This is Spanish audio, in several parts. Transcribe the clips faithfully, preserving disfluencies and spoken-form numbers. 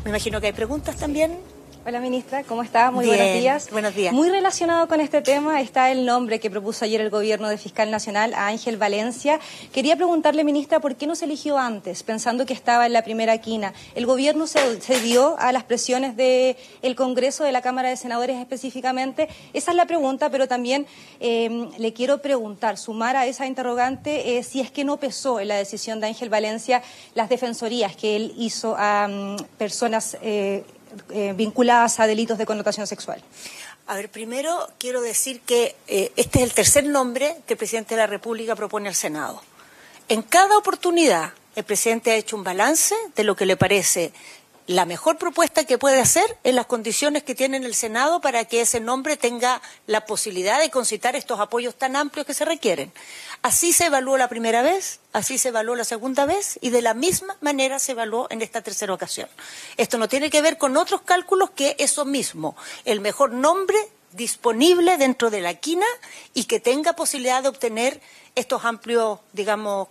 Me imagino que hay preguntas también. Hola, ministra, ¿cómo está? Muy Bien, buenos días. Buenos días. Muy relacionado con este tema está el nombre que propuso ayer el gobierno de fiscal nacional a Ángel Valencia. Quería preguntarle, ministra, ¿por qué no se eligió antes, pensando que estaba en la primera quina? ¿El gobierno se, se dio a las presiones del Congreso, de la Cámara de Senadores específicamente? Esa es la pregunta, pero también eh, le quiero preguntar, sumar a esa interrogante, eh, si es que no pesó en la decisión de Ángel Valencia las defensorías que él hizo a um, personas eh, Eh, vinculadas a delitos de connotación sexual. A ver, primero quiero decir que eh, este es el tercer nombre que el presidente de la República propone al Senado. En cada oportunidad el presidente ha hecho un balance de lo que le parece la mejor propuesta que puede hacer en las condiciones que tiene en el Senado para que ese nombre tenga la posibilidad de concitar estos apoyos tan amplios que se requieren. Así se evaluó la primera vez, así se evaluó la segunda vez y de la misma manera se evaluó en esta tercera ocasión. Esto no tiene que ver con otros cálculos que eso mismo, el mejor nombre disponible dentro de la quina y que tenga posibilidad de obtener estos amplios, digamos,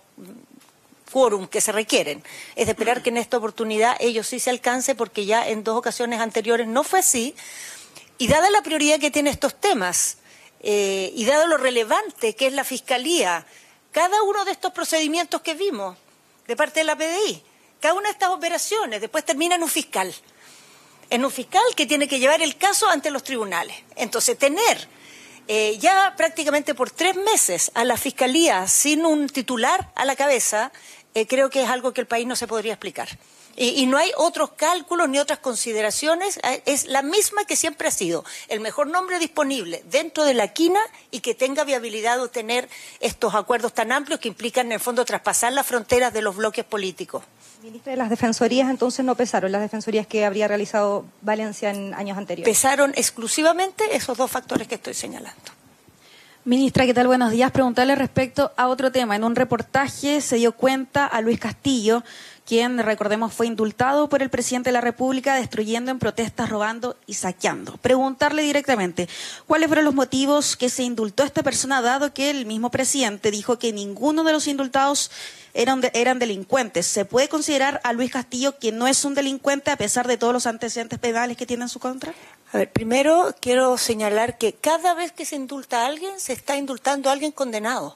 quórum que se requieren. Es de esperar que en esta oportunidad ellos sí se alcance, porque ya en dos ocasiones anteriores no fue así. Y dada la prioridad que tienen estos temas, eh, y dado lo relevante que es la Fiscalía, cada uno de estos procedimientos que vimos de parte de la P D I, cada una de estas operaciones, después termina en un fiscal. En un fiscal que tiene que llevar el caso ante los tribunales. Entonces, tener eh, ya prácticamente por tres meses a la Fiscalía sin un titular a la cabeza, Eh, creo que es algo que el país no se podría explicar. Y, y no hay otros cálculos ni otras consideraciones, eh, es la misma que siempre ha sido, el mejor nombre disponible dentro de la quina y que tenga viabilidad de obtener estos acuerdos tan amplios que implican en el fondo traspasar las fronteras de los bloques políticos. Ministra, las defensorías entonces no pesaron, las defensorías que habría realizado Valencia en años anteriores. Pesaron exclusivamente esos dos factores que estoy señalando. Ministra, ¿qué tal? Buenos días. Preguntarle respecto a otro tema. En un reportaje se dio cuenta a Luis Castillo, quien, recordemos, fue indultado por el presidente de la República destruyendo en protestas, robando y saqueando. Preguntarle directamente, ¿cuáles fueron los motivos que se indultó a esta persona, dado que el mismo presidente dijo que ninguno de los indultados eran, de, eran delincuentes? ¿Se puede considerar a Luis Castillo que no es un delincuente a pesar de todos los antecedentes penales que tiene en su contra? A ver, primero quiero señalar que cada vez que se indulta a alguien, se está indultando a alguien condenado.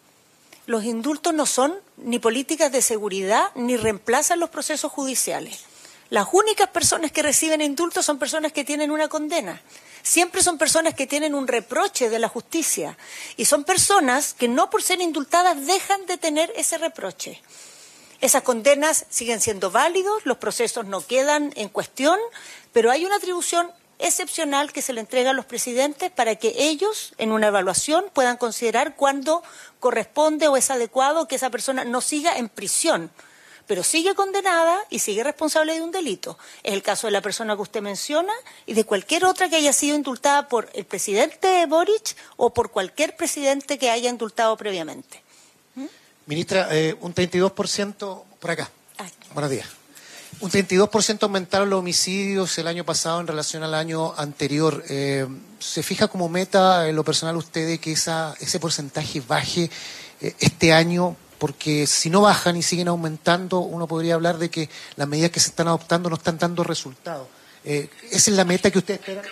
Los indultos no son ni políticas de seguridad ni reemplazan los procesos judiciales. Las únicas personas que reciben indultos son personas que tienen una condena. Siempre son personas que tienen un reproche de la justicia. Y son personas que no por ser indultadas dejan de tener ese reproche. Esas condenas siguen siendo válidos, los procesos no quedan en cuestión, pero hay una atribución excepcional que se le entrega a los presidentes para que ellos, en una evaluación, puedan considerar cuándo corresponde o es adecuado que esa persona no siga en prisión, pero sigue condenada y sigue responsable de un delito. Es el caso de la persona que usted menciona y de cualquier otra que haya sido indultada por el presidente Boric o por cualquier presidente que haya indultado previamente. ¿Mm? Ministra, eh, un treinta y dos por ciento por acá. Ay. Buenos días. Un treinta y dos por ciento aumentaron los homicidios el año pasado en relación al año anterior. Eh, ¿Se fija como meta en lo personal usted de que esa, ese porcentaje baje eh, este año? Porque si no bajan y siguen aumentando, uno podría hablar de que las medidas que se están adoptando no están dando resultados. Eh, ¿Esa es la meta que usted espera?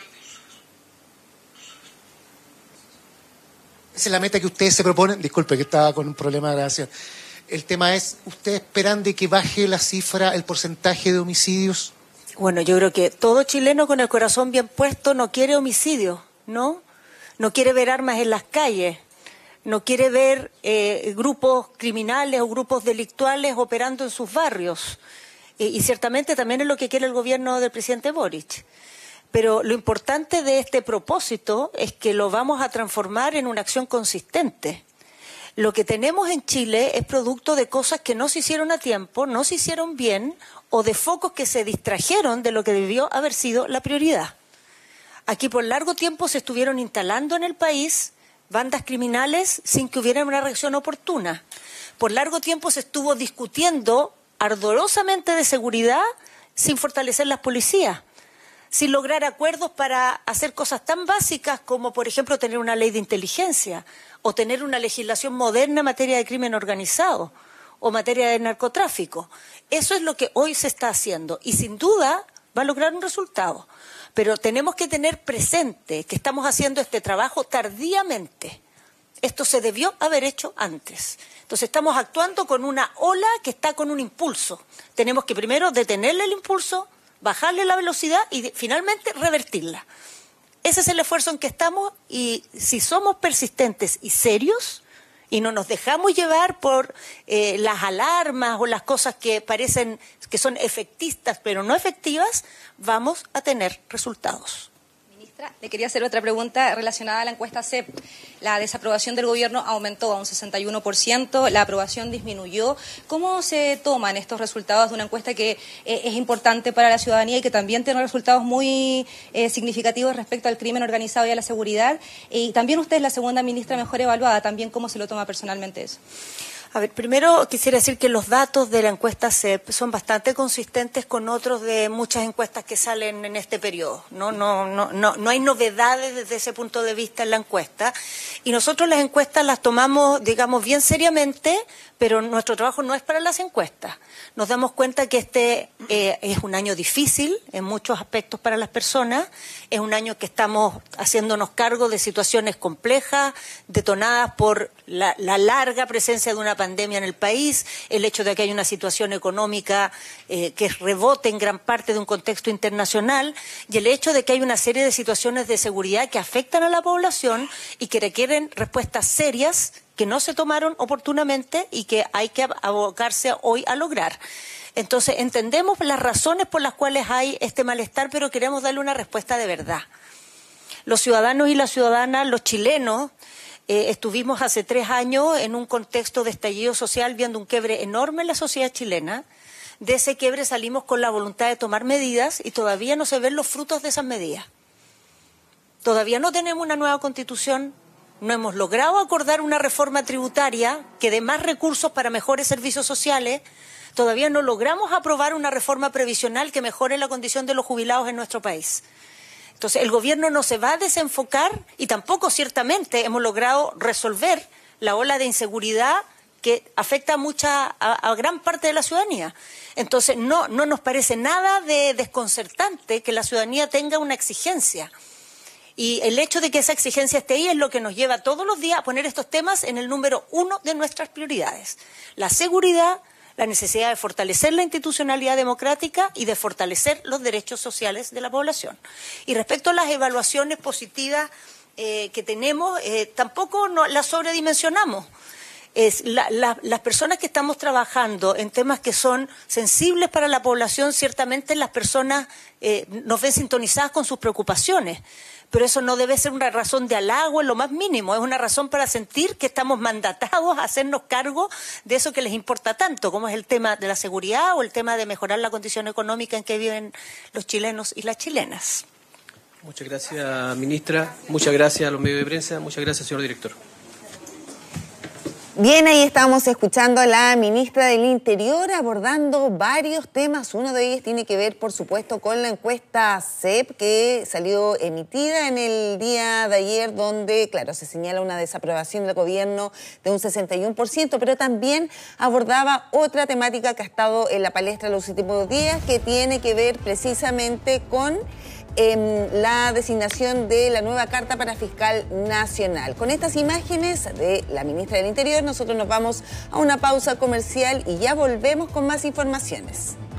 ¿Esa es la meta que ustedes se proponen? Disculpe que estaba con un problema de grabación. El tema es, ¿ustedes esperan de que baje la cifra, el porcentaje de homicidios? Bueno, yo creo que todo chileno con el corazón bien puesto no quiere homicidio, ¿no? No quiere ver armas en las calles, no quiere ver eh, grupos criminales o grupos delictuales operando en sus barrios. Eh, y ciertamente también es lo que quiere el gobierno del presidente Boric. Pero lo importante de este propósito es que lo vamos a transformar en una acción consistente. Lo que tenemos en Chile es producto de cosas que no se hicieron a tiempo, no se hicieron bien, o de focos que se distrajeron de lo que debió haber sido la prioridad. Aquí por largo tiempo se estuvieron instalando en el país bandas criminales sin que hubiera una reacción oportuna. Por largo tiempo se estuvo discutiendo ardorosamente de seguridad sin fortalecer las policías, sin lograr acuerdos para hacer cosas tan básicas como, por ejemplo, tener una ley de inteligencia o tener una legislación moderna en materia de crimen organizado o materia de narcotráfico. Eso es lo que hoy se está haciendo y sin duda va a lograr un resultado. Pero tenemos que tener presente que estamos haciendo este trabajo tardíamente. Esto se debió haber hecho antes. Entonces estamos actuando con una ola que está con un impulso. Tenemos que primero detenerle el impulso, bajarle la velocidad y de, finalmente revertirla. Ese es el esfuerzo en que estamos, y si somos persistentes y serios y no nos dejamos llevar por eh, las alarmas o las cosas que parecen que son efectistas pero no efectivas, vamos a tener resultados. Ministra, le quería hacer otra pregunta relacionada a la encuesta C E P. La desaprobación del gobierno aumentó a un sesenta y uno por ciento, la aprobación disminuyó. ¿Cómo se toman estos resultados de una encuesta que eh, es importante para la ciudadanía y que también tiene resultados muy eh, significativos respecto al crimen organizado y a la seguridad? Y también usted es la segunda ministra mejor evaluada, también ¿cómo se lo toma personalmente eso? A ver, primero quisiera decir que los datos de la encuesta C E P son bastante consistentes con otros de muchas encuestas que salen en este periodo. No, no, no, no, no hay novedades desde ese punto de vista en la encuesta. Y nosotros las encuestas las tomamos, digamos, bien seriamente, pero nuestro trabajo no es para las encuestas. Nos damos cuenta que este eh, es un año difícil en muchos aspectos para las personas. Es un año que estamos haciéndonos cargo de situaciones complejas, detonadas por la, la larga presencia de una pandemia en el país, el hecho de que hay una situación económica eh, que rebote en gran parte de un contexto internacional, y el hecho de que hay una serie de situaciones de seguridad que afectan a la población y que requieren respuestas serias que no se tomaron oportunamente y que hay que abocarse hoy a lograr. Entonces, entendemos las razones por las cuales hay este malestar, pero queremos darle una respuesta de verdad. Los ciudadanos y las ciudadanas, los chilenos, eh, estuvimos hace tres años en un contexto de estallido social viendo un quiebre enorme en la sociedad chilena. De ese quiebre salimos con la voluntad de tomar medidas y todavía no se ven los frutos de esas medidas. Todavía no tenemos una nueva constitución. No hemos logrado acordar una reforma tributaria que dé más recursos para mejores servicios sociales. Todavía no logramos aprobar una reforma previsional que mejore la condición de los jubilados en nuestro país. Entonces, el gobierno no se va a desenfocar y tampoco, ciertamente, hemos logrado resolver la ola de inseguridad que afecta a, mucha, a, a gran parte de la ciudadanía. Entonces, no, no nos parece nada de desconcertante que la ciudadanía tenga una exigencia. Y el hecho de que esa exigencia esté ahí es lo que nos lleva todos los días a poner estos temas en el número uno de nuestras prioridades. La seguridad, la necesidad de fortalecer la institucionalidad democrática y de fortalecer los derechos sociales de la población. Y respecto a las evaluaciones positivas eh, que tenemos, eh, tampoco no, las sobredimensionamos. Es la, la, las personas que estamos trabajando en temas que son sensibles para la población, ciertamente las personas eh, nos ven sintonizadas con sus preocupaciones. Pero eso no debe ser una razón de halago en lo más mínimo, es una razón para sentir que estamos mandatados a hacernos cargo de eso que les importa tanto, como es el tema de la seguridad o el tema de mejorar la condición económica en que viven los chilenos y las chilenas. Muchas gracias, ministra. Muchas gracias a los medios de prensa. Muchas gracias, señor director. Bien, ahí estamos escuchando a la ministra del Interior abordando varios temas. Uno de ellos tiene que ver, por supuesto, con la encuesta C E P que salió emitida en el día de ayer, donde, claro, se señala una desaprobación del gobierno de un sesenta y uno por ciento, pero también abordaba otra temática que ha estado en la palestra los últimos días, que tiene que ver precisamente con Eh, la designación de la nueva carta para fiscal nacional. Con estas imágenes de la ministra del Interior, nosotros nos vamos a una pausa comercial y ya volvemos con más informaciones.